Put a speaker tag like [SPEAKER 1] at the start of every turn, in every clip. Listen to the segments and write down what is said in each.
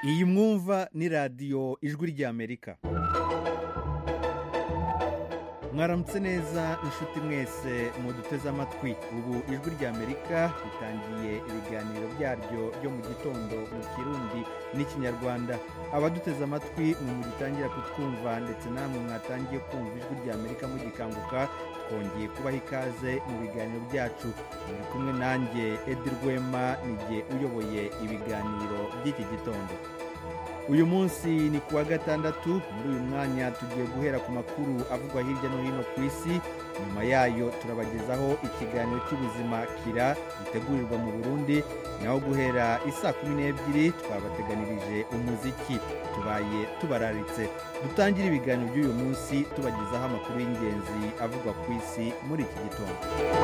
[SPEAKER 1] iyi mwumva ni radiyo ijwi ry'Amerika. Mwaramutse neza inshuti mwese muduteze amatwi. Ubu ijwi ry'Amerika ritangiye ibiganiro byaryo byo mu gitondo mu Kirundi n'Ikinyarwanda. Abaduteze amatwi mugitangira kutwumva ndetse namwe mwatangiye kumva ijwi ry'Amerika mugikanguka, twongeye kubaha ikaze mu biganiro byacu. Muri kumwe nanjye Edi Rwema nijye uyoboye ibiganiro by'iki gitondo. Uyu munsi ni kuwa gatandatu. Muri uyu mwanya tugiye guhera ku makuru avugwa hirya no hino ku isi. Nyuma yayo turabagezaho ikiganiro cy'ubuzima kira gitegurirwa mu Burundi, naho guhera isaa 12 twabateganirije umuziki. Tubaye tubararitse dutangira ibiganiro by'uyu munsi tubagezaho amakuru y'ingenzi avugwa ku isi muri iki gitondo.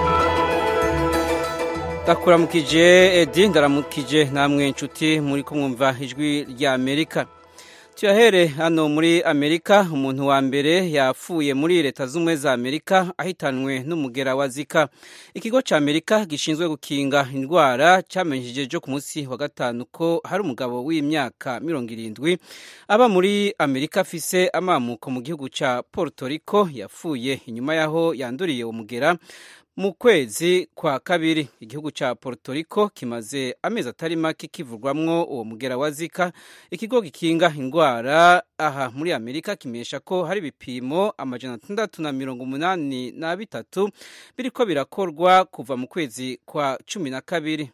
[SPEAKER 2] Ndakuramukije Edi, ndaramukije namwe inshuti muri kumwumva ijwi ry'Amerika. Tuyahere hano muri Amerika, umuntu wa mbere yapfuye muri leta z'ubumwe za Amerika ahitanwe n'umugera wa Zika. Ikigo ca Amerika gishinzwe gukinga indwara cyamenyesheje jo ku munsi wa gatanu ko hari umugabo w'imyaka 70 aba muri Amerika afise amamuko mu gihugu ca Puerto Rico yapfuye inyuma yaho yanduriye umugera mu kwezi kwa kabiri. Igihugu ca Puerto Rico kimaze amezi atari make kivurwamwo uwo mugera wa Zika. Ikigo gikinga indwara aha muri Amerika kimesha ko hari ibipimo 683 biriko birakorwa kuva mu kwezi kwa 12.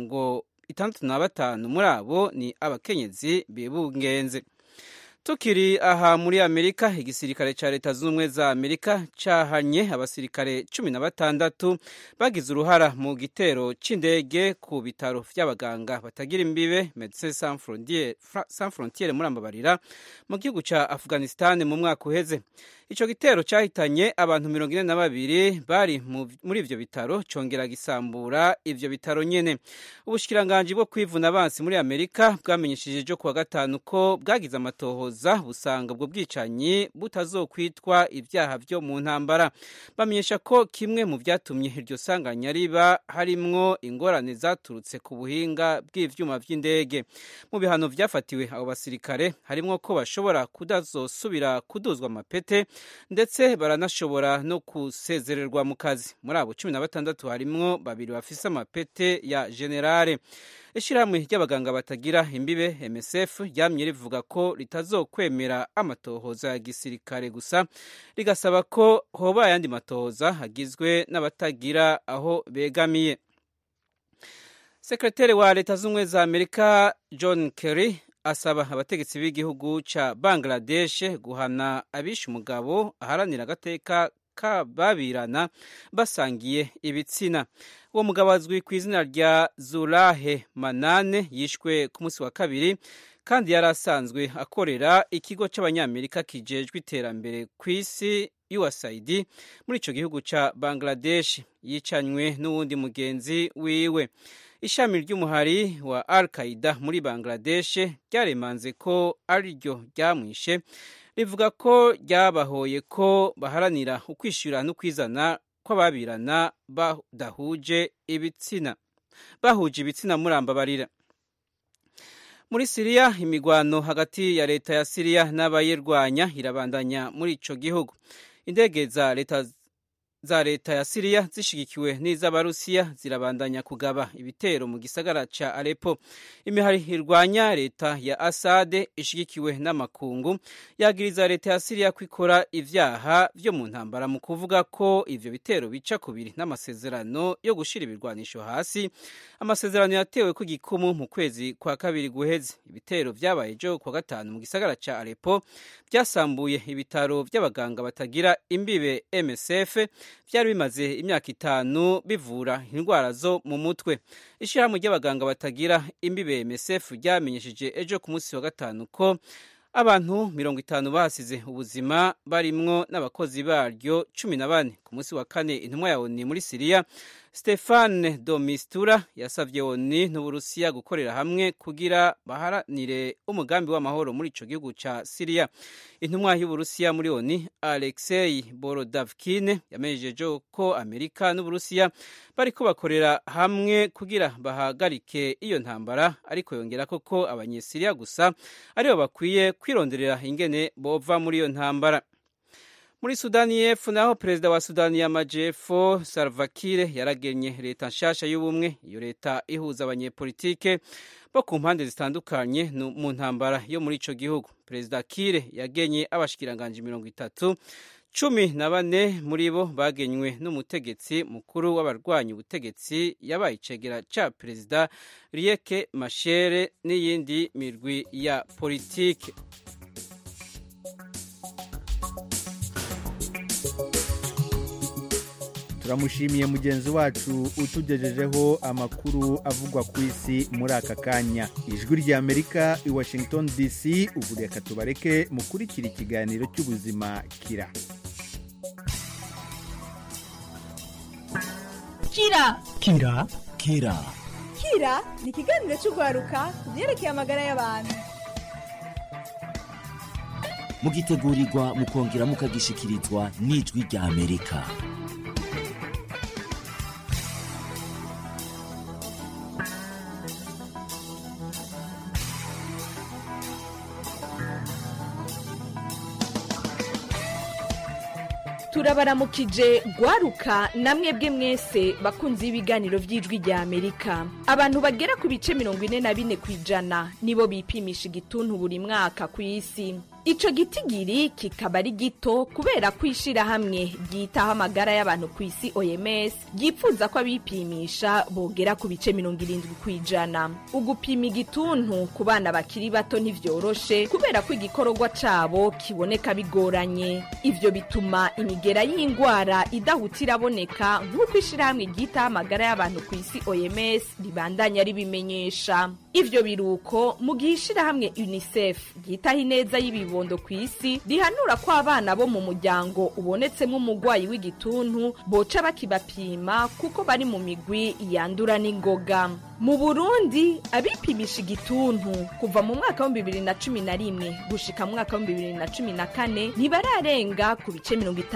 [SPEAKER 2] 65 muri abo ni abakenyezi bibungenze. Tukiri aha muri Amerika, igisirikare ca leta z'ubumwe za Amerika cahanye abasirikare 16 bagize uruhara mu gitero c'indege ku bitaro vy'abaganga batagira imbibe Médecins Sans Frontières muri ambabarira mu gihugu ca Afghanistan mu mwaka uheze. Ico gitero cahitanye abantu 42 bari muri ivyo bitaro, congera gisambura ivyo bitaro nyene. Ubushikiranganji bwo kwivuna abansi muri Amerika bwamenyesheje jo kuwa gatanu ko bwagize amatohoza busanga ubwo bwicanyi butazokwitwa ivyaha vyo mu ntambara. Bamenyesha ko kimwe mu vyatumye iryo sanganya riba harimwo ingorane zaturutse ku buhinga bw'ivyuma vy'indege. Mu bihano vyafatiwe abo basirikare harimwo ko bashobora kudazosubira kuduzwa amapete ndetse baranashobora no kusezererwa mu kazi. Muri abo 16 harimwo 2 bafise amapete ya generale. Ishirahamwe ry'abaganga batagira imbibe MSF ryamye rivuga ko ritazokwemera amatohoza ya gisirikare gusa, rigasaba ko hoba yandi matohoza hagizwe n'abatagira aho begamiye. Sekretari wa leta z'ubumwe za Amerika John Kerry asaba abategetsi b'igihugu ca Bangladesh guhana abishe umugabo aharanira agateka kababirana basangiye ibitsina. Uwo mugabo azwi ku izina rya Zulahe Manane yishwe ku munsi wa kabiri, kandi yari asanzwe akorera ikigo c'abanyamerika kijejwe iterambere kw'isi USAID muri ico gihugu ca Bangladesh. Yicanywe n'uwundi mugenzi wiwe. Ishami ry'umuhari wa Al-Qaeda muri Bangladesh ryaremanze ko ariryo ryamwishe, rivuga ko ryabahoye ko baharanira ukwishura no kwizana kw'ababirana bahuje ibitsina muri ambabarira. Muri Syria, imigwano hagati ya leta ya Syria n'abayirwanya irabandanya muri ico gihugu. Indege za leta ya Syria zishigikiwe n'iz'Abarusiya zirabandanya kugaba ibitero mu gisagara ca Aleppo. Imihari irwanya leta ya Assad ishigikiwe n'amakungu yagiriza leta ya Syria kwikora ivyaha vyo mu ntambara mu kuvuga ko ivyo bitero bica kubiri n'amasezerano yo gushira ibirwanisho hasi, amasezerano yatewe ku gikumu mu kwezi kwa kabiri guheze. Ibitero vyabaye jo kwa gatanu mu gisagara ca Aleppo byasambuye ibitaro vy'abaganga batagira imbibe MSF vyari bimaze imyaka 5 bivura indwara zo mu mutwe. Ishirahamwe ry'abaganga batagira imbibe MSF ryamenyesheje ejo ku munsi wa gatanu ko abantu 50 basize ubuzima barimwo n'abakozi baryo 14 ku munsi wa kane. Intumwa ya ONU muri Syria Stefane de Mistura yasavye ONU n'Uburusiya gukorera hamwe kugira baharanire umugambi w'amahoro muri ico gihugu ca Syria. Intumwa y'Uburusiya muri ONU Alexei Borodavkin yamejeje ko Amerika n'Uburusiya bariko bakorera hamwe kugira bahagarike iyo ntambara, ariko yongera ko abanyesiriya gusa aribo bakwiye kwironderera ingene bova muri iyo ntambara. Muri Sudani y'Epfo naho perezida wa Sudani y'Amajepfo Salva Kiir yaragenye leta nshasha y'ubumwe. Iyo leta ihuza abanyepolitike bo ku mpande zitandukanye mu ntambara yo muri ico gihugu. Perezida Kiir yagenye abashikiranganje 30, 14 muri bo bagenywe n'umutegetsi mukuru w'abarwanya ubutegetsi yabaye icegera ca perezida Riek Machar n'iyindi mirwi ya politike.
[SPEAKER 1] turamushimiye mugenzi wacu utugejejeho amakuru avugwa ku isi muri aka kanya. Ijwi rya Amerika i Washington DC. Ubu reka tubareke mukurikira ikiganiro cy'ubuzima Kira.
[SPEAKER 3] Kira ni ikiganiro cy'ugwaruka byerekeye amagara y'abantu.
[SPEAKER 4] Mugitegurirwa mukongera mukagishikirizwa n'Ijwi rya Amerika.
[SPEAKER 3] Turabaramukije gwaruka namwebwe mwese bakunzi ibiganiro vy'Ijwi rya Amerika. Abantu bagera ku bice 44% nibo bipimisha igituntu buri mwaka ku isi. Ico gitigiri kikaba ari gito kubera kwishira hamwe gitaho amagara y'abantu ku isi OMS gipfuza ko abipimisha bogera ku bice 70%. Ugupima igituntu ku bana bakiri bato ntivyoroshe kubera ko igikororwa cabo kiboneka bigoranye. Ivyo bituma imigera y'ingwara idahutira boneka nk'uko ishirahamwe gitaho amagara y'abantu ku isi OMS ribandanya ribimenyesha. Ivyo biruko mu gihe ishirahamwe UNICEF gitaho ineza y'ibibondo ku isi rihanura ko abana bo mu muryango ubonetsemo umugwayi w'igituntu boca bakibapima kuko bari mu migwi yandura n'ingoga. Mu Burundi abipimisha igituntu kuva mu mwaka wa 2011 gushika mu mwaka wa 2014 ntibararenga ku bice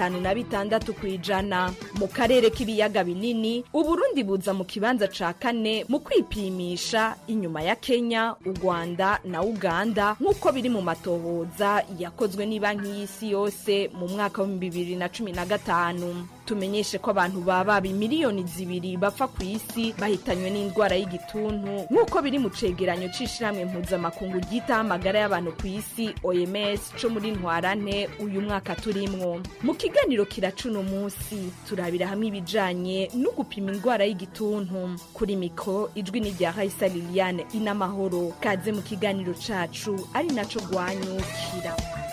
[SPEAKER 3] 56%. Mu karere k'ibiyaga binini Uburundi buza mu kibanza ca 4 mu kwipimisha inyuma ya Kenya, u Rwanda na Uganda nk'uko biri mu matohoza yakozwe n'Ibanki y'Isi yose mu mwaka wa 2015. Tumenyeshe ko abantu baba miliyoni 2 bapfa ku isi bahitanywe n'indwara y'igituntu nk'uko biri mu cegeranyo c'ishirahamwe mpuzamakungu ryitaho amagara y'abantu ku isi OMS co muri Ntwarante uyu mwaka turimwo. Mu kiganiro kiracuno munsi turabira hamwe ibijanye no gupima indwara y'igituntu. Kuri mikro Ijwi ni rya Raisa Liliane Inamahoro. Kaze mu kiganiro cacu ari naco gwanyukira.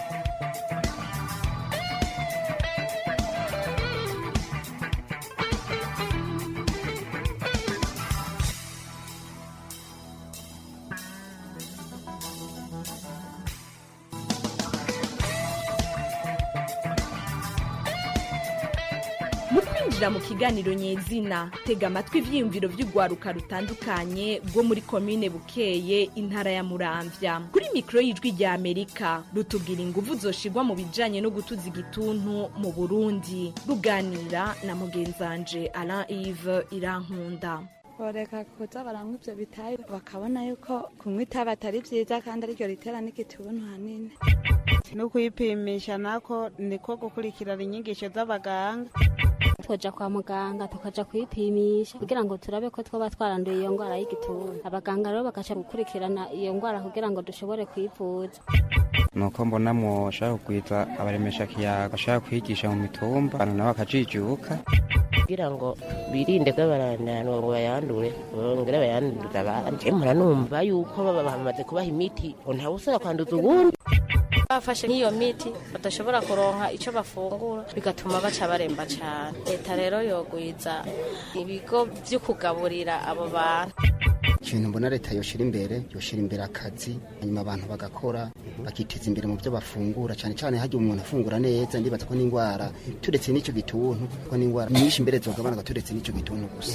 [SPEAKER 3] Mu kiganiro nyezina tega amatwi ivyiyumviro vy'ugwaruka rutandukanye rwo muri komine Bukeye intara ya Muramvya. Kuri mikro y'Ijwi rya Amerika rutubwira inguvu zoshirwa mu bijanye no gutuza igituntu mu Burundi. Ruganira na mugenzanje Alain Yves Irankunda.
[SPEAKER 5] Boreka kuza baranywa ivyo bitayi bakabona yuko kunywa itabi atari vyiza kandi ariryo ritera n'igituntu hanini.
[SPEAKER 6] No kwipimisha nako niko gukurikirana inyigisho z'abaganga.
[SPEAKER 7] Twoja kwa muganga tukaja kwipimisha kugira ngo turabe ko twoba twaranduye iyo ngwara y'igituntu. Abaganga rero bakaca gukurikirana iyo ngwara kugira ngo dushobore kwivuza.
[SPEAKER 8] Nuko mbona mushaka kwitwa abaremesha kiyaga bashaka kwigisha mu mitumba abantu nabo bakajijuka
[SPEAKER 9] kugira ngo birinde ko barandana ngo bayandure ngere bayanduza abanje muranumva yuko baba bamaze kubaha imiti ntawe usaba kwanduza ubundi bafashe nk'iyo miti badashobora kuronka ico bafungura bigatuma baca baremba cyane. Leta rero yogwiza ibigo byo kugaburira abo bantu.
[SPEAKER 10] ikintu mbona leta yoshira imbere akazi hanyuma abantu bagakora bakiteza imbere mu byo bafungura cyane cyane hajya umuntu afungura neza ndibaza ko n'indwara turetse n'icyo gituntu ko n'indwara nyinshi imbere zogabanuka turetse n'icyo gituntu gusa.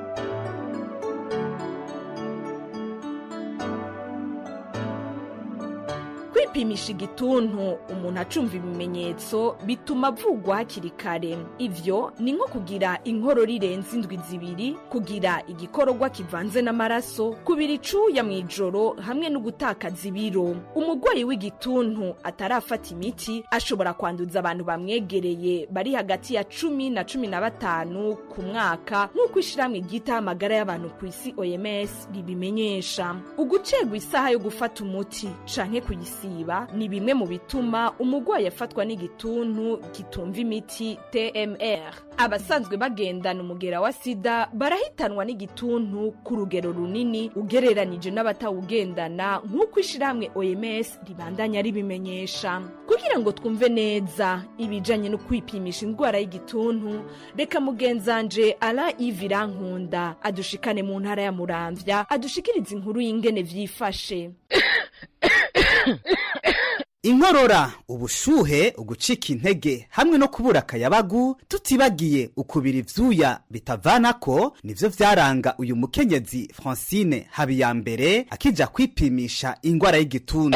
[SPEAKER 3] kwipimisha igituntu umuntu acumva ibimenyetso bituma avugwa hakiri kare. Ivyo ni nko kugira inkorora irenze indwi zibiri, kugira igikororwa kivanze n'amaraso, kubira icuya mu ijoro hamwe no gutakaza ibiro. Umugwayi w'igituntu atarafata imiti ashobora kwanduza abantu bamwegereye bari hagati ya 10 na 15 ku mwaka nk'uko ishiramwe ryita amagara y'abantu ku isi OMS ribimenyesha. Ugucerwa isaha yo gufata umuti canke kuyisiba ni bimwe mu bituma umugwayi afatwa n'igituntu kitumva imiti TMR. Abasanzwe bagendana umugera wa sida barahitanwa n'igituntu ku rugero runini ugereranije n'abatawugendana nk'uko ishiramwe OMS ribandanya ribimenyesha. Kugira ngo twumve neza ibijanye no kwipimisha indwara y'igituntu, reka mugenzanje Alain Ivirankunda adushikane mu ntara ya Muramvya adushikiriza inkuru y'ingene vyifashe.
[SPEAKER 11] Inkorora, ubushuhe, ugucika intege hamwe no kubura akayabagu, tutibagiye ukubira ivyuya bitavanako nivyo vyaranga uyu mukenyezi Francine Habiyambere akija kwipimisha ingwara y'igituntu.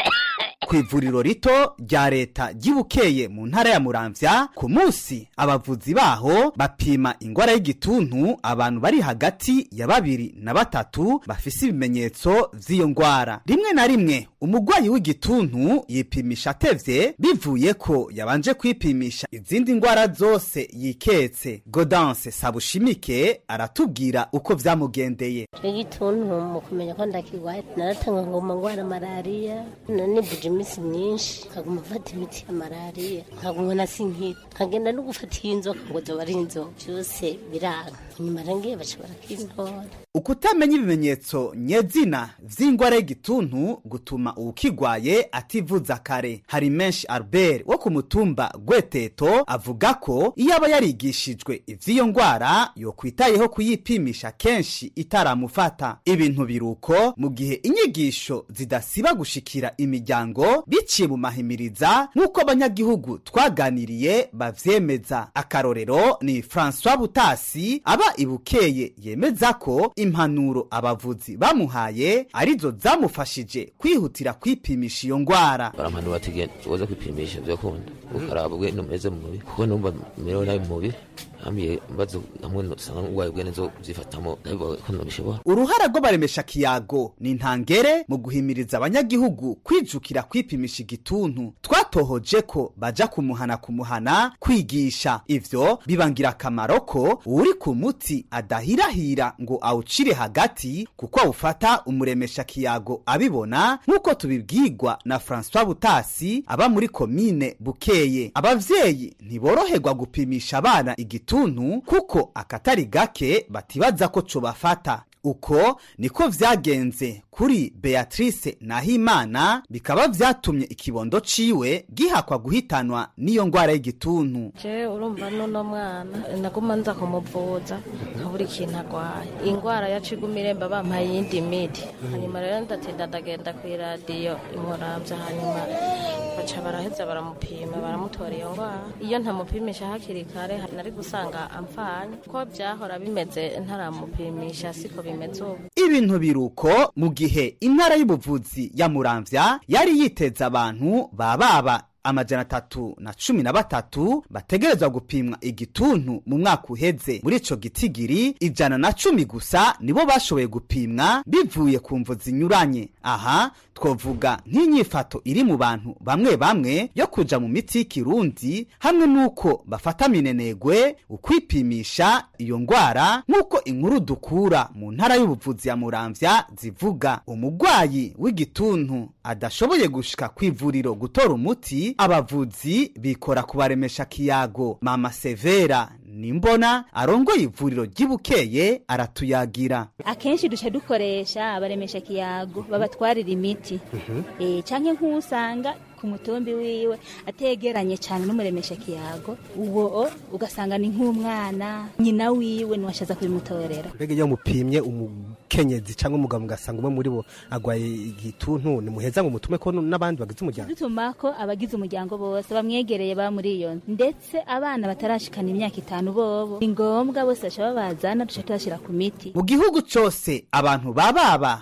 [SPEAKER 11] Kw'ivuriro rito rya leta ryibukeye mu ntara ya Muramvya, ku munsi abavuzi baho bapima ingwara y'igituntu abantu bari hagati ya 2 na 3 bafise ibimenyetso vy'iyo ngwara. Rimwe na rimwe umugwayi w'igituntu yipimisha atevye bivuye ko yabanje kwipimisha izindi ngwara zose yiketse. Godance Sabushimike aratubwira uko vyamugendeye.
[SPEAKER 12] Igituntu mu kumenya ko ndakigwaye naratanga ngo ngwara malaria nanibuje imisi myinshi nkaguma mfata imiti ya malaria nkaguma nasinkira nkagenda no gufata inzoka ngo zo bari inzoka byose biranga nyuma rangiye bashobora kintora.
[SPEAKER 11] Ukutamenya ibimenyetso nyezina vy'ingwara y'igituntu gutuma uwukigwaye ativuza kare. Hari menshi Albert wo ku mutumba Gweteto avuga ko iyo aba yarigishijwe ivy'iyo ngwara yo kwitayeho kuyipimisha kenshi itaramufata. Ibintu biruko mu gihe inyigisho zidasiba gushikira imiryango biciye mu mahimiriza nk'uko abanyagihugu twaganiriye bavyemeza. Akarorero ni François Butasi aba ibukeye yemeza ko impanuro abavuzi bamuhaye arizo zamufashije kwihutira kwipimisha iyo ngwara.
[SPEAKER 13] Barampanura bati uza kwipimisha byakunda ukarabwe numeze mu mubiri kuko numva merewe nabi mu mubiri hamye mbazo namwe nosanga ngwaye bwene zo zifatamo ko nobishobora.
[SPEAKER 11] Uruhara rwo baremesha kiyago ni ntangere mu guhimiriza abanyagihugu kwijukira kwipimisha igituntu. Twatohoje ko baja kumuhana kwigisha. Ivyo bibangira akamaro ko uri ku muti adahirahira ngo awucire hagati kuko awufata umuremesha kiyago abibona nk'uko tubibwirwa na François Butasi aba muri komine Bukeye. Abavyeyi ntiboroherwa gupimisha abana igituntu kuko akatari gake batibaza ko co bafata. Uko niko vyagenze kuri Beatrice Nahimana, bikaba vyatumye ikibondo ciwe gihakwa guhitanwa n'iyo ngwara y'igituntu.
[SPEAKER 12] Je urumva no mwana naguma nza kumuvuza nkaburi kintu agwaye ingwara yacigumiremba bampaye yindi miti hanyuma rero ndatinda ndagenda ku radio Muramvya hanyuma baca baraheza baramupima baramutora iyo ngwara. Iyo ntamupimisha hakiri kare nari gusanga amfanye ko byahora bimeze ntaramupimisha siko bimeze ubu.
[SPEAKER 11] Ibintu biruko mu gihe intara y'ubuvuzi ya Muramvya yari yiteza abantu baba 313 bategerezwa gupimwa igituntu mu mwaka uheze. Muri ico gitigiri 110 gusa nibo bashoboye gupimwa bivuye ku mvo zinyuranye. Aha twovuga nk'inyifato iri mu bantu bamwe yo kuja mu miti y'ikirundi hamwe nuko bafata minenegwe ukwipimisha iyo ngwara nk'uko inkuru dukura mu ntara y'ubuvuzi ya Muramvya zivuga. Umugwayi w'igituntu adashoboye gushika kw'ivuriro gutora umuti, abavuzi bikora kubaremesha kiyago. Mama Severa Nimbona arongoye ivuriro ry'Ibukeye aratuyagira.
[SPEAKER 14] Akenshi duce dukoresha abaremesha kiyago babatwarira imiti canke nk'usanga ku mutumbi wiwe ategeranye cyane n'umuremesha kiyago, uwo ugasanga ni nk'umwana nyina wiwe niwashaza kubimutorera.
[SPEAKER 15] Mbega iyo mupimye nk'umukenyezi cyangwa umugabo mugasanga umwe muri bo agwaye igituntu ni muheza ngo mutume ko n'abandi bagize umuryango
[SPEAKER 14] dutuma ko abagize umuryango bose bamwegereye ba muri iyo ndetse abana batarashikana imyaka 5 bobo ni ngombwa bose bashaba bazana duce turashira ku miti.
[SPEAKER 11] Mu gihugu cyose abantu bababa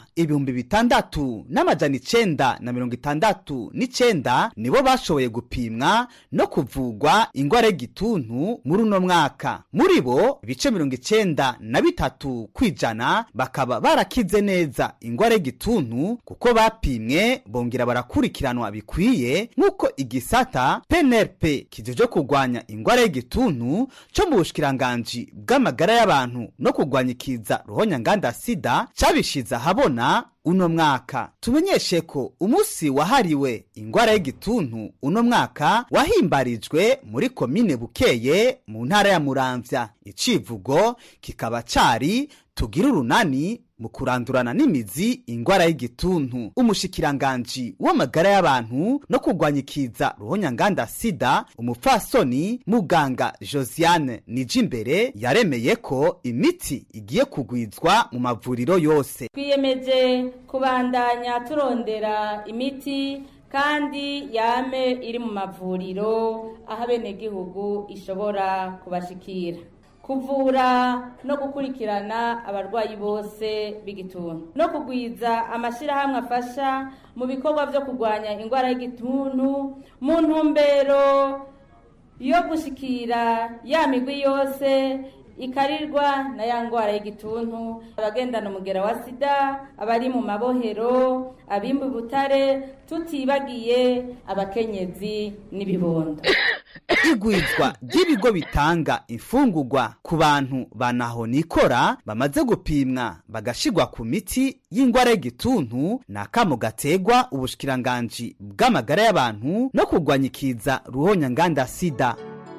[SPEAKER 11] 6,969 nibo bashoboye gupimwa no kuvugwa ingwara y'igituntu muri uno mwaka. Muri bo ibice 93 kwijana bakaba barakize neza ingwara y'igituntu kuko bapimwe bongera barakurikiranwa bikwiye nk'uko igisata PNRP kijeje kugwanya ingwara y'igituntu cyo mu bushikiranganje bw'amagara y'abantu no kugwanya ikiza ruhonyanganda sida cabishiza habona uno mwaka. Tumenyeshe ko umunsi wahariwe ingwara y'igituntu uno mwaka wahimbarijwe muri komine Bukeye mu ntara ya Muramvya. Icivugo kikaba cari tugira urunani mu kurandurana n'imizi ingwara y'igituntu. Umushikiranganje w'amagara y'abantu no kugwanya ikiza ruhonyanganda sida umupfasoni muganga Josiane Nijimbere yaremeye ko imiti igiye kugwizwa mu mavuriro yose.
[SPEAKER 16] Twiyemeje kubandanya turondera imiti kandi yame iri mu mavuriro aho abenegihugu ishobora kubashikira, kuvura no gukurikirana abarwayi bose b'igituntu no kugwiza amashirahamwe afasha mu bikorwa byo kugwanya ingwara y'igituntu mu ntumbero yo gushikira ya migwi yose ikarirwa na ya ngwara y'igituntu, abagendana umugera wa sida, abari mu mabohero, abimbu butare, tutibagiye abakenyezi n'ibibondo.
[SPEAKER 11] Igwizwa ry'ibigo bitanga imfungurwa ku bantu banaho nikora bamaze gupimwa bagashigwa ku miti y'ingwara y'igituntu nakamo gategwa ubushikiranganje bw'amagara y'abantu no kugwanya ikiza ruhonyanganda sida.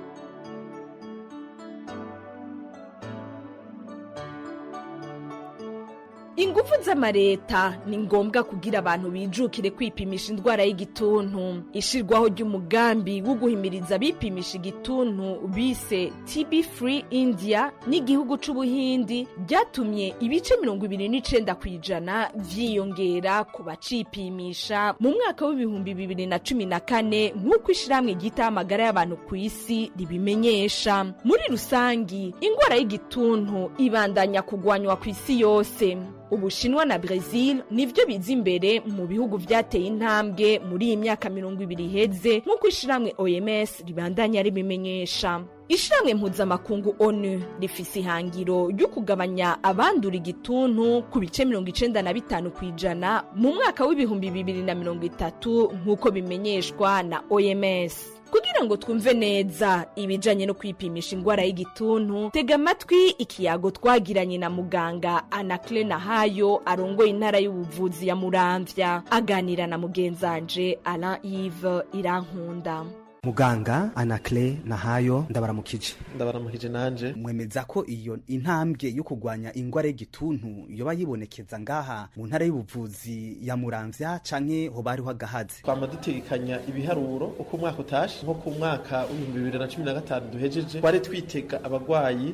[SPEAKER 3] Ingufu z'amareta ni ngombwa kugira abantu bijukire kwipimisha indwara y'igituntu. Ishirwaho ry'umugambi wo guhimiriza bipimisha igituntu bise TB Free India n'igihugu c'Ubuhindi byatumye ibice 29% vyiyongera ku bacipimisha mu mwaka w'ibihumbi 2014 nk'uko ishiramwe gita amagara y'abantu ku isi ribimenyesha. Muri rusangi ingwara y'igituntu ibandanya kugwanywa ku isi yose. Ubushinwa na Brazil nivyo biza imbere mu bihugu vyateye intambwe muri iyi myaka 20 iheze nk'uko ishiramwe OMS ribandanya ribimenyesha. Ishiramwe mpuzamakungu ONU rifise ihangiro ryo kugabanya abandura igituntu ku bice 95% mu mwaka w'ibihumbi 2030 nk'uko bimenyeshwa na OMS. Kugira ngo twumve neza ibijanye no kwipimisha ingwara y'igituntu, tega amatwi ikiyago twagiranye na muganga Anakle Nahayo arongoye intara y'ubuvuzi ya Muramvya aganira na mugenzanje Alain Yves Irankunda.
[SPEAKER 15] Muganga Anakle Nahayo
[SPEAKER 17] ndabaramukije nanje.
[SPEAKER 11] Mwemeza ko iyo intambwe yo kugwanya ingwara y'igituntu yoba yibonekeza ngaha mu ntara y'ubuvuzi ya Muramvya canke ho bari hagahaze?
[SPEAKER 17] Twama dutegekanya ibiharuro uko umwaka utashe nko ku mwaka wa 2015 duhejeje twari twitega abagwayi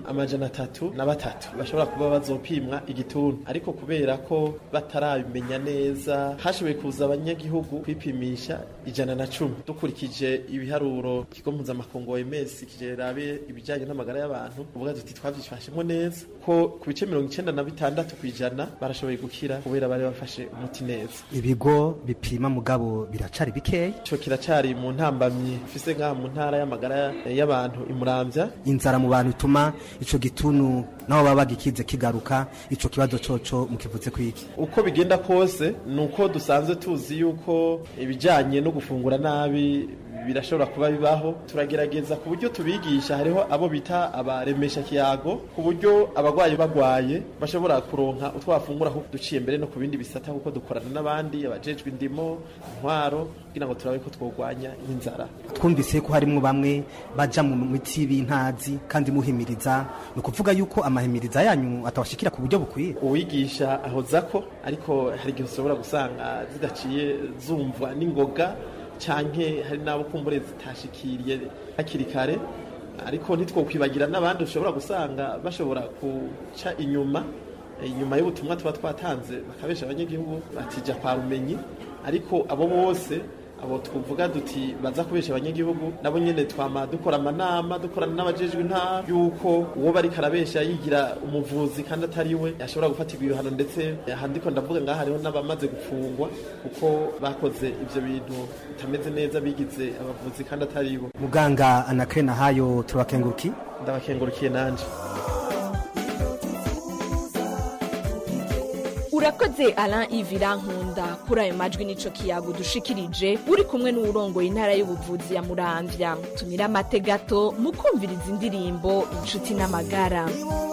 [SPEAKER 17] 303 bashobora kuba bazopimwa igituntu, ariko kubera ko batarabimenya neza hashoboye kuza abanyagihugu kwipimisha 110 dukurikije ibiharuro kigo mpuzamakungu OMS kijerabe ibijanye n'amagara y'abantu uvuga duti twavyifashemo neza ko ku bice 96% barashoboye gukira kubera bari bafashe umuti neza.
[SPEAKER 15] Ibigo bipima mugabo biracari bikeye,
[SPEAKER 17] cyo kiracari mu ntambamye ufise nka mu ntara y'amagara y'abantu imuramvya.
[SPEAKER 15] Inzara mu bantu ituma ico gituntu naho baba gikize kigaruka, ico kibazo coco mukivuze kwiki?
[SPEAKER 17] Uko bigenda kose nuko dusanzwe tuzi yuko ibijanye no gufungura nabi birashobora kuba bibaho. Turagerageza ku buryo tubigisha, hariho abo bita abaremesha kiyago, ku buryo abagwayi bagwaye bashobora kuronka utwafungura aho duciye mbere no ku bindi bisata kuko dukorana n'abandi abajejwe indimo intwaro kugira ngo turabe ko twogwanya inzara.
[SPEAKER 15] Twumvise ko harimo bamwe baja mu miti bintazi kandi muhimiriza, no kuvuga yuko amahimiriza yanyu atawashikira ku buryo bukwiye.
[SPEAKER 17] Uwigisha ahozako, ariko hari igihe ushobora gusanga zidaciye zumvwa n'ingoga canke hari nabo kumbure zitashikiriye hakiri kare, ariko ntitwokwibagira n'abandi ushobora gusanga bashobora kuca inyuma inyuma y'ubutumwa tuba twatanze bakabesha abanyagihugu batija kwa rumenyi, ariko abo bose abo tuvuga duti baza kubesha abanyagihugu nabo nyene twama dukora amanama dukorana n'abajejwe intara yuko uwo bari karabesha yigira umuvuzi kandi atari we yashobora gufatirwa ibihano, ndetse handiko ndavuga ngaha hariho n'abamaze gufungwa kuko bakoze ivyo bintu bitameze neza, bigize abavuzi kandi atari bo.
[SPEAKER 15] Muganga Anacre Nahayo turabakenguruki.
[SPEAKER 17] Ndabakengurukiye nanje.
[SPEAKER 3] Urakoze Alain Ivira Nkunda kuri ayo majwi nico kiyago dushikirije uri kumwe n'urongoye intara y'ubuvuzi ya Muramvya. Tumira amate gato mukumviriza indirimbo inshuti n'amagara.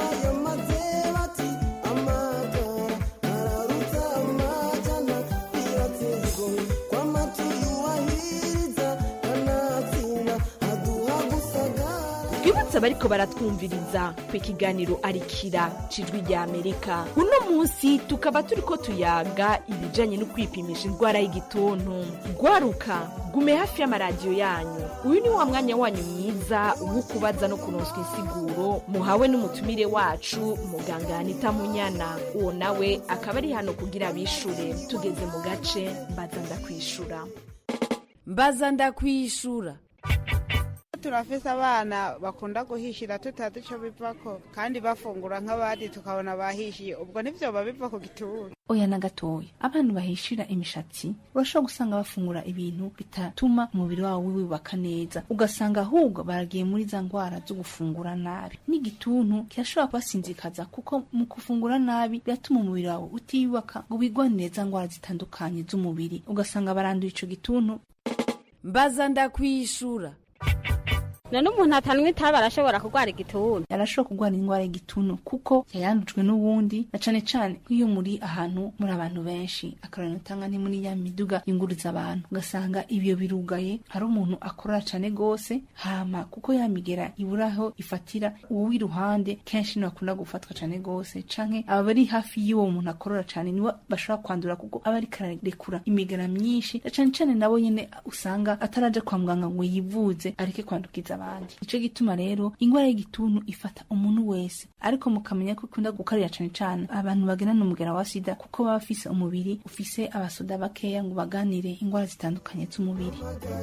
[SPEAKER 3] Bariko baratwumviriza ku ikiganiro Arikira cijwi rya Amerika. Uno munsi tukaba turiko tuyaga ibijanye no kwipimisha indwara y'igituntu. Gwaruka gume hafi y'amaradiyo yanyu. Uyu ni wa mwanya wanyu mwiza wo kubaza no kuronswa insiguro muhawe n'umutumire wacu muganga Anita Munyana. Uwo nawe akaba ari hano kugira bishure. Tugeze mu gace mbaza ndakwishura.
[SPEAKER 6] Mbaza ndakwishura. Turafise abana bakunda guhishira tutazi ico bivako kandi bafungura nk'abandi tukabona bahishiye, ubwo nivyo babiva ku gituntu.
[SPEAKER 18] Oya na gatoya, abantu bahishira imishatsi urashobora gusanga bafungura ibintu bitatuma umubiri wawo wibaka neza, ugasanga ahubwo baragiye muri za ngwara zo gufungura nabi. N'igituntu kirashobora kubasinzikaza kuko mu gufungura nabi biratuma umubiri wawo utibaka ngo wigwanire za ngwara zitandukanye z'umubiri, ugasanga baranduye ico gituntu.
[SPEAKER 6] Mbaza ndakwishura.
[SPEAKER 7] None umuntu atanwe itabi arashobora kurwara igituntu?
[SPEAKER 18] Arashobora kurwara indwara y'igituntu kuko yayandujwe n'ubundi, na cane cane iyo muri ahantu muri abantu benshi. Akarorero tanga ni muri ya miduga yunguriza abantu, ugasanga ibyo birugaye, hari umuntu akorora cane gose, hama kuko yamigera iburaho ifatira uwo iruhande kenshi nakunda gufatwa cane gose, canke abari hafi y'uwo muntu akorora cane niwe bashobora kwandura kuko abari kararekura imigera myinshi, na cane cane nabo nyene usanga ataraje kwa muganga ngo yivuze areke kwandukiza abandi. Ico gituma rero ingwara y'igituntu ifata umuntu wese, ariko mukamenya ko ikunda gukarira cane cane abantu bagendana n'umugera wa sida kuko baba bafise umubiri ufise abasoda bakeya ngo baganire ingwara zitandukanye z'umubiri.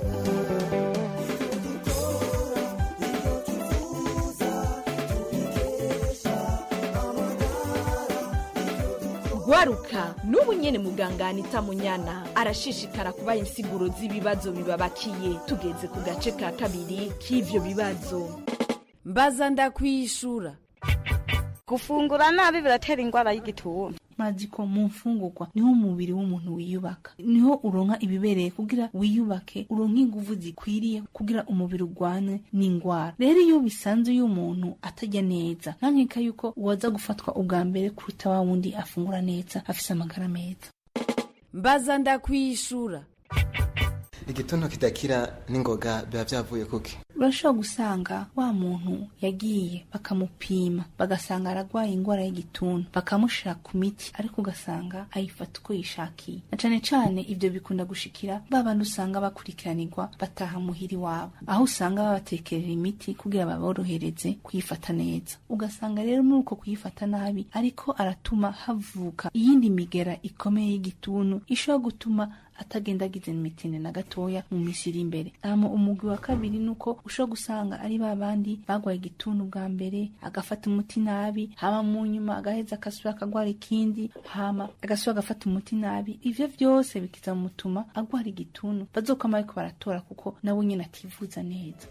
[SPEAKER 3] Gwaruka n'ubu nyene muganga Anita Munyana arashishikara kubaha insiguro z'ibibazo bibabakiye. Tugeze ku gace ka kabiri k'ivyo bibazo.
[SPEAKER 6] Mbaza ndakwishura.
[SPEAKER 5] Gufungura nabi biratera ingwara y'igituntu.
[SPEAKER 18] Mazi ko mu mfungurwa niho umubiri w'umuntu wiyubaka, niho uronka ibibereye kugira wiyubake, uronka inguvu zikwiriye kugira umubiri ugwane n'ingwara. Rero iyo bisanzwe y'umuntu atajya neza, nankeka yuko uwaza gufatwa ubwa mbere kuruta wa wundi afungura neza afise amagara meza.
[SPEAKER 6] Mbaza ndakwishura.
[SPEAKER 19] Igituntu kidakira n'ingoga biba vyavuye kuki?
[SPEAKER 18] Urashobora gusanga wa muntu yagiye bakamupima bagasanga aragwaye ingwara y'igituntu, bakamushira ku miti ariko ugasanga ayifata uko yishakiye. Na cane cane ivyo bikunda gushikira babandi usanga bakurikiranirwa bataha muhiri wabo, aho usanga babatekerera imiti kugira baborohereze kuyifata neza. Ugasanga rero muri uko kuyifata nabi ariko aratuma havuka iyindi migera ikomeye y'igituntu ishobora gutuma atagendagize imitine na gatoya mu misi iri imbere. Ama umugwi wa kabiri nuko ushobora gusanga ari babandi bagwaye igituntu bwa mbere agafata umuti nabi, hama mu nyuma agaheza akasubira akagwara ikindi, hama agasubira agafata umuti nabi. Ivyo vyose bikiza mutuma agwara igituntu bazokama ariko baratora kuko nabo nyene ativuza neza.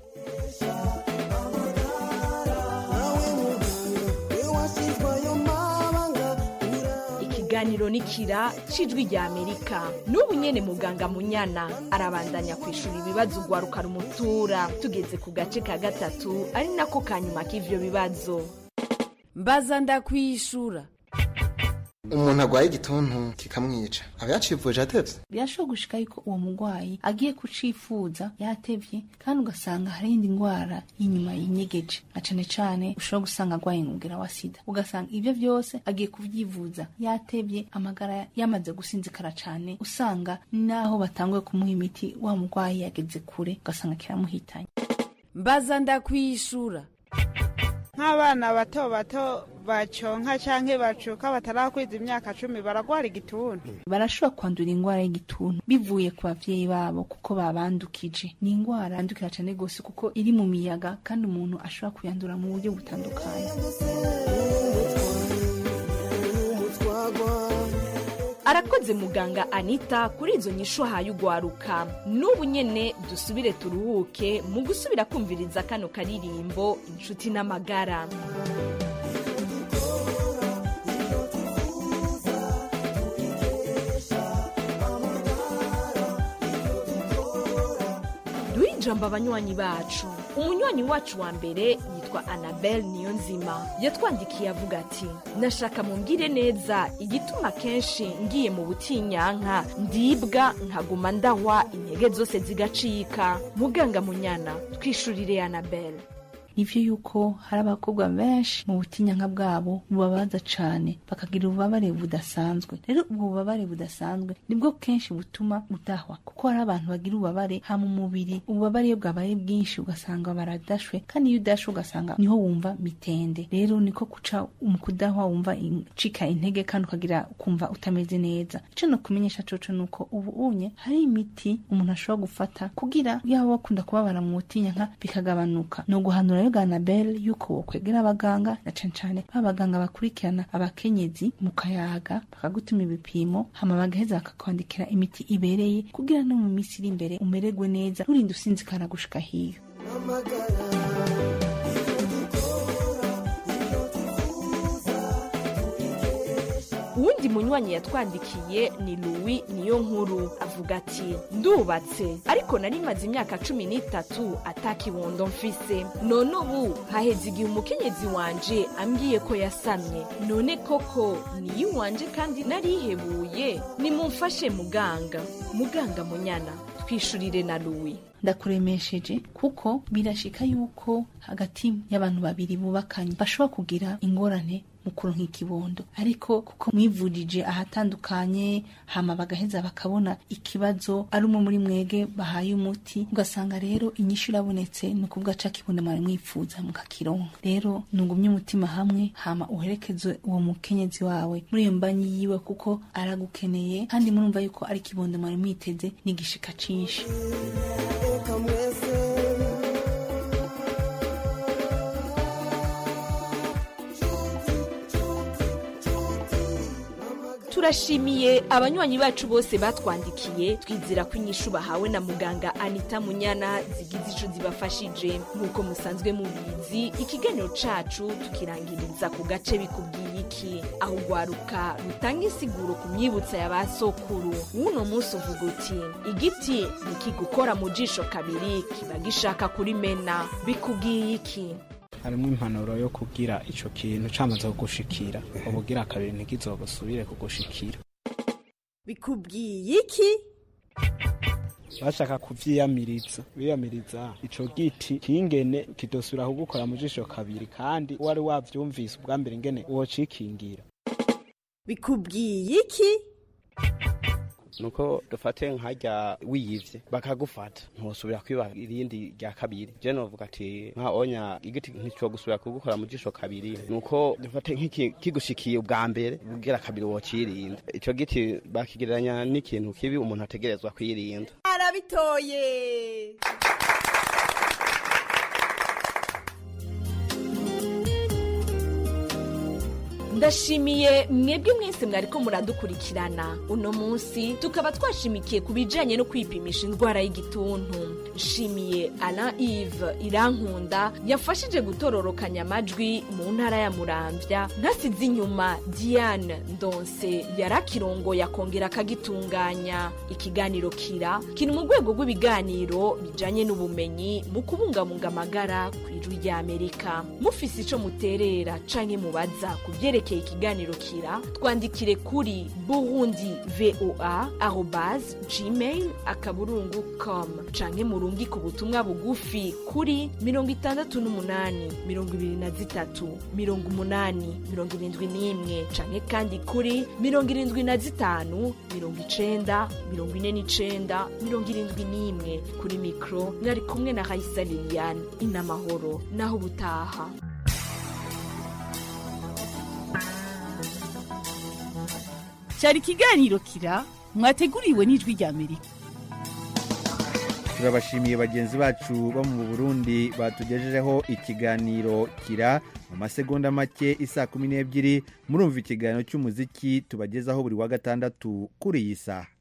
[SPEAKER 3] Ikiganiro nikira cijwi rya Amerika. N'ubu nyene muganga Munyana arabandanya kwishura ibibazo gwaruka rumutura. Tugeze ku gace ka gatatu ari nako kanyuma k'ivyo bibazo.
[SPEAKER 6] Mbaza ndakwishura.
[SPEAKER 19] Umuntu agwaye igituntu kikamwica aba yacivuje atevye?
[SPEAKER 18] Birashobora gushika yuko uwo mugwayi agiye kucifuza yatevye, kandi ugasanga hari indi ngwara y'inyuma yinyegeje, na cane cane ushobora gusanga agwaye umugera wa sida, ugasanga ivyo vyose agiye kuvyivuza yatevye, amagara yamaze gusinzikara cane, usanga naho batanguye kumuha imiti wa mugwayi yageze kure ugasanga kiramuhitanye.
[SPEAKER 6] Mbaza ndakwishura. nk'abana bato bato baconka canke bacuka batarakwiza imyaka 10 baragwara igituntu.
[SPEAKER 18] Barashobora kwandura ingwara y'igituntu bivuye ku bavyeyi babo kuko babandukije. Ni ingwara yandukira cane gose kuko iri mu miyaga kandi umuntu ashobora kuyandura mu buryo butandukanye.
[SPEAKER 3] Arakoze muganga Anita kuri izo nyishu ahaye ugwaruka. N'ubu nyene dusubire turuhuke mu gusubira kumviriza kano karirimbo inshuti n'amagara. Duijamba abanywanyi bacu. Umunywanyi wacu wa mbere yitwa Annabelle Niyonzima. Yatwandikiye avuga ati: "Nashaka mumbwire neza igituma kenshi ngiye mu butinyanka ndibwa nkaguma ndahwa intege zose zigacika." Muganga Munyana, twishurire Annabelle.
[SPEAKER 18] Nivyo yuko hari abakobwa benshi mu butinyanka bwabo bubabaza cane bakagira ububabare budasanzwe. Rero ubwo bubabare budasanzwe nibwo kenshi butuma udahwa kuko hari abantu bagira ububabare ha mu mubiri. Ububabare iyo bwabaye bwinshi ugasanga baradashwe kandi iyo udashwe ugasanga niho wumva mitende. Rero niko kuca umukudahwa wumva cika intege kandi ukagira kumva utameze neza. Ico no kumenyesha coco nuko ubu unye hari imiti umuntu ashobora gufata kugira yaba bakunda kubabara mu butinyanka bikagabanuka. No guhanura Annabelle yuko wokwegera abaganga na cane babaganga bakurikirana abakenyezi mu kayaga bakagutuma ibipimo hama bagaheza bakakwandikira imiti ibereye kugira no mu minsi iri imbere umererwe neza urinde usinzikara gushika hiyo.
[SPEAKER 3] Uwundi munywanyi yatwandikiye ni Louis Niyonkuru avuga ati: "Ndubatse ariko nari maze imyaka 13 atakibondo mfise. None ubu haheze igihe umukenyezi wanje ambwiye ko yasamye. None koko ni wanje kandi narihebuye. Nimumfashe muganga." Muganga Munyana, twishurire na Louis.
[SPEAKER 18] Ndakuremesheje kuko birashika yuko hagati y'abantu babiri bubakanye bashobora kugira ingorane mu kuronka ikibondo, ariko kuko mwivurije ahatandukanye hama bagaheza bakabona ikibazo ari umwe muri mwege bahaye umuti ugasanga rero inyishu irabonetse no kuvuga ca kibondo mari mwipfuza mukakironka. Rero nungumye umutima hamwe hama uherekeze uwo mukenyezi wawe muri iyo mbanyi yiwe kuko aragukeneye kandi murumva yuko ari kibondo mari mwiteze n'igishika cinshi.
[SPEAKER 3] Turashimiye abanywanyi bacu bose batwandikiye twizira ko inyishu bahawe na muganga Anita Munyana zigize ico zibafashije. Nkuko musanzwe mubizi ikiganiro cacu tukirangiriza ku gace bikubwiye iki aho ugwaruka rutanga isiguro ku myibutsa ya basokuru. Uno munsi uvuga uti igiti nikigukora mu jisho kabiri kiba gishaka kuri mena. Bikubwiye iki?
[SPEAKER 20] Harimo impanuro yo kugira ico kintu camaze kugushikira ubugira kabiri ntikizogusubire kugushikira.
[SPEAKER 3] Bikubwiye iki?
[SPEAKER 20] Bashaka kuvyiyamiriza biyamiriza ico giti kingene kidosubira kugukora mu jisho kabiri kandi wari wavyumvise ubwa mbere ingene wocikingira.
[SPEAKER 3] Bikubwiye iki?
[SPEAKER 21] Nuko dufate nkarya wiyivye bakagufata ntosubira kwiba irindi rya kabiri. Je novuga ati nka onya igiti ntico gusubira kugukora mu jisho kabiri. Nuko dufate nk'iki kigushikiye ubwa mbere bugira kabiri wocirinda. Ico giti bakigereranya n'ikintu kibi umuntu ategerezwa kwirinda.
[SPEAKER 3] Arabitoye. Ndashimiye mwebwe mwese mwariko muradukurikirana. Uno munsi tukaba twashimikiye kubijanye no kwipimisha indwara y'igituntu. Nshimiye Alain Yves Irankunda yafashije gutororokanya amajwi mu ntara ya Muramvya. Ntasize inyuma Diane Ndonse yarakirongo yakongera akagitunganya. Ikiganiro kira kiri mu rwego rw'ibiganiro bijanye n'ubumenyi mu kubungabunga amagara kw'ijwi rya Amerika. Mufise ico muterera canke mubaza kuvyerekeye ikiganiro kira twandikire kuri burundivoa@gmail.com canke murungi ku butumwa bugufi kuri 68 23 80 canke kandi kuri 75 90 49 71 kuri mikro mwari kumwe na Raisa Liliane inamahoro naho butaha.
[SPEAKER 2] cyari ikiganiro kira mwateguriwe n'ijwi rya Amerika.
[SPEAKER 1] turabashimiye bagenzi bacu bo mu Burundi batugejejeho ikiganiro kira mu masegonda make isa 12 murumva ikiganiro cy'umuziki tubagezaho buri wa gatandatu kuri iyi saha.